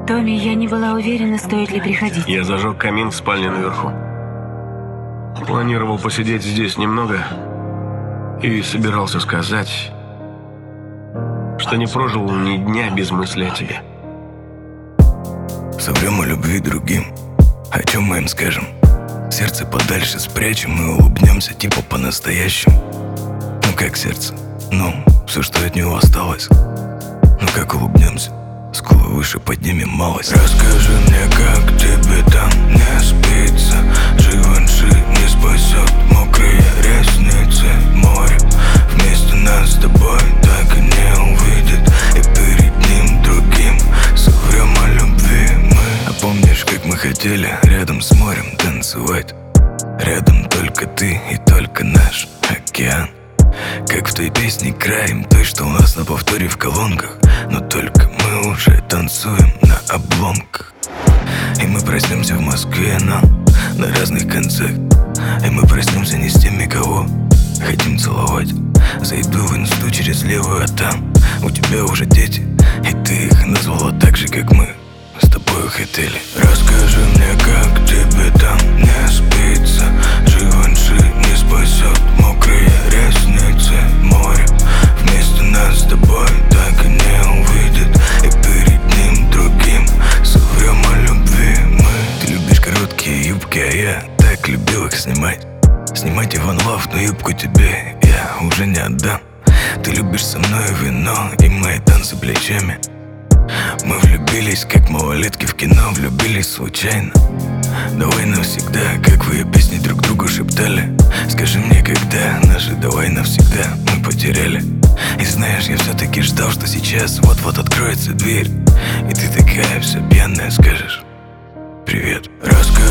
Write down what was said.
Томми, я не была уверена, стоит ли приходить. Я зажег камин в спальне наверху. Планировал посидеть здесь немного и собирался сказать, что не прожил ни дня без мысли о тебе. Соврем о любви другим, о чем мы им скажем? Сердце подальше спрячем и улыбнемся типа по-настоящему. Ну как сердце? Ну, все, что от него осталось. Ну как улыбнемся? Скулы выше поднимем малость. Расскажи мне, как тебе там не спится. Живанши не спасет мокрые ресницы. Море вместо нас с тобой так и не увидит. И перед ним другим соврем о любви мы. А помнишь, как мы хотели рядом с морем танцевать? Рядом только ты и только наш океан. Как в той песне «Краем», той, что у нас на повторе в колонках. Но только мы уже танцуем на обломках. И мы проснемся в Москве, но на разных концах. И мы проснемся не с теми, кого хотим целовать. Зайду в инсту через левую, а там у тебя уже дети. И ты их назвала так же, как мы с тобой хотели. Расскажи мне, как тебе там не спится. Живанши не спасет мокрые ресницы. Море вместо нас с тобой так и не увидит. И перед ним другим соврем о любви мы. Ты любишь короткие юбки, а я так любил их снимать. Снимать Иван Лав, но юбку тебе я уже не отдам. Ты любишь со мной вино и мои танцы плечами. Мы влюбились, как малолетки в кино, влюбились случайно. Давай навсегда, как в ее песне друг другу шептали. Скажи мне, когда наши давай навсегда мы потеряли. И знаешь, я все-таки ждал, что сейчас вот-вот откроется дверь. И ты такая вся пьяная скажешь: привет. Расскажи